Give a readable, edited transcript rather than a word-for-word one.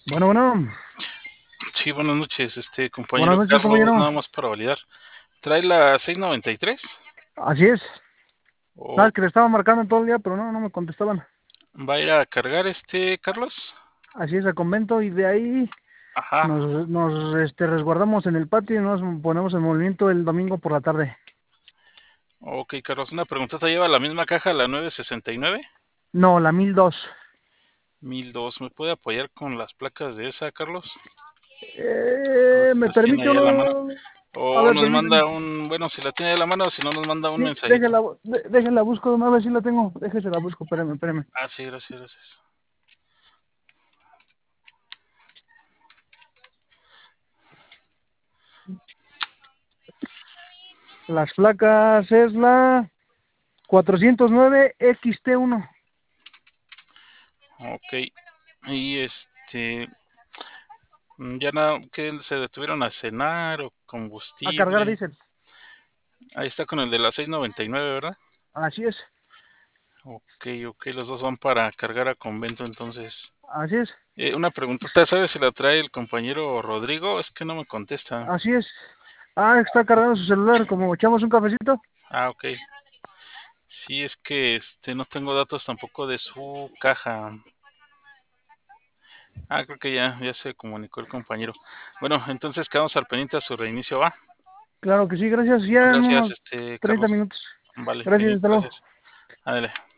Bueno, bueno, Sí, buenas noches, buenas compañero noches, Carlos, compañero. nada más para validar. ¿Trae la 693? Así es. ¿O Sabes que le estaba marcando todo el día, pero no me contestaban. va a ir a cargar Carlos? Así es, al convento y de ahí Ajá. nos resguardamos en el patio y nos ponemos en movimiento el domingo por la tarde. Ok, Carlos, una preguntita. ¿Lleva la misma caja, la 969? No, la 1002. 1002. ¿Me puede apoyar con las placas de esa, Carlos? A ver si ¿Me las tiene permite ahí a la mano. uno? A O ver, nos permíteme. manda bueno, si la tiene ahí a la mano, si no nos manda un Sí, mensajito. déjela busco de una vez si la tengo. Déjese la busco, espérame. Ah, sí, gracias, gracias. Las placas es la 409 XT1. Ok. Y ya nada, que se detuvieron a cenar o A cargar combustible. diésel. Ahí está con el de la 699, ¿verdad? Así es, Ok, ok, los dos van para cargar a convento entonces. así es, Una preguntita, ¿sabes si la trae el compañero Rodrigo? Es que no me contesta. así es. Ah, está cargando su celular, como echamos un cafecito. Ah, ok. Sí, es que no tengo datos tampoco de su caja. Ah, creo que ya se comunicó el compañero. Bueno, entonces quedamos al pendiente a su reinicio, ¿va? Claro que sí, gracias. Ya en Gracias, unos 30 Carlos. minutos. Vale, Gracias, pendiente, hasta luego. gracias. Ándale.